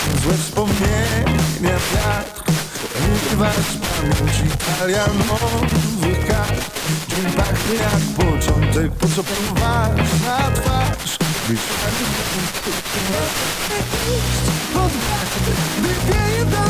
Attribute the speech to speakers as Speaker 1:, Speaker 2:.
Speaker 1: Złe wspomnienia wiatr wyrywa z pamięci kalianowych kart. Dzień pachnie jak początek, po co poważna twarz? Wyjść pod wiatr, wywieje